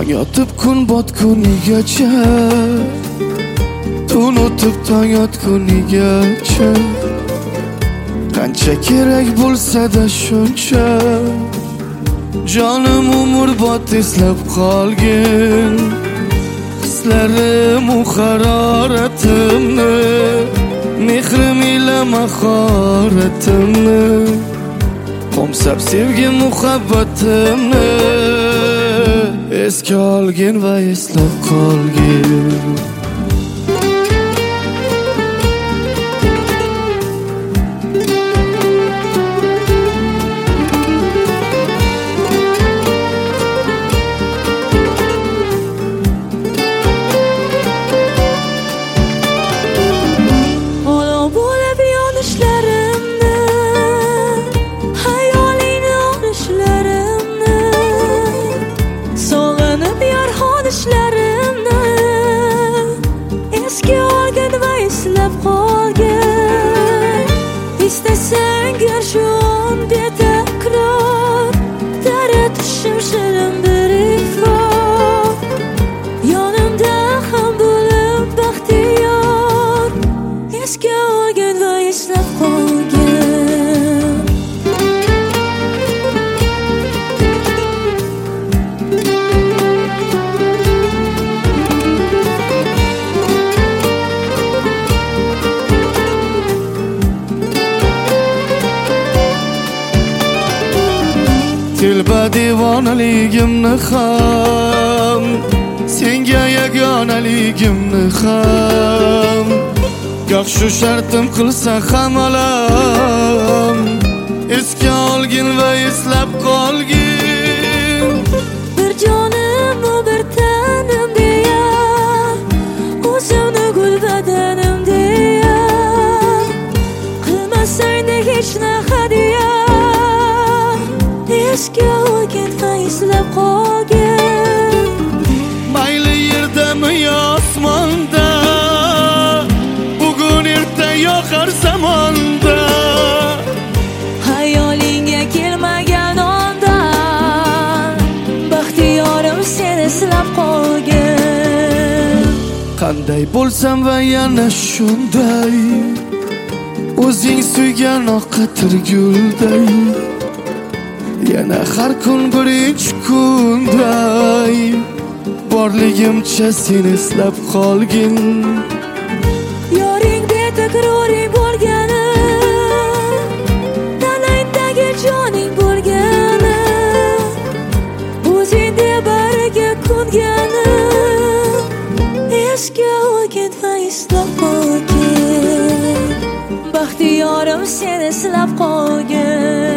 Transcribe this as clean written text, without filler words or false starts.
tong yotib kun botgunigacha, tun o'tib tong yotgunigacha, qancha kerak bo'lsa-da shuncha, jonim umrbod eslab qolgin hislarim u haroratimni, mehrim ila mahoratimni, qo'msab sevgi muhabbatimni esga olgin va eslab qolgin. Esga olgin va eslab qolgin. İstesang gör shu on betakror, taratishim shirin bir ifor, yonimda ham bo'lib baxtiyor. Esga olgin va eslab qolgin. Tilba devonaligimni ham, senga yagonaligimni ham, goh shu shartim qilsa ham alam, esga olgin va eslab qolgin. Bir jonim u bir tanim deya, o'zimni gul badanim deya, qilmasang-da hech hadya. Esga olgin va eslab qolgin. Mayli yerdami yo osmonda, bugun erta yo har zamonda, hayolingga kelmagan onda, baxtiyorim sen eslab qolgin. qanday bo'lsam va yana shunday, o'zing suygan oqatir gulday, yana har kun birinchi kunday, borligimcha sen eslab qolgin. Yoring betakroring bo'lgani, tanangdagi joning bo'lgani, o'zingda bariga ko'ngani, esga olgin va eslab qolgin. Baxtiyorim sen eslab qolgin.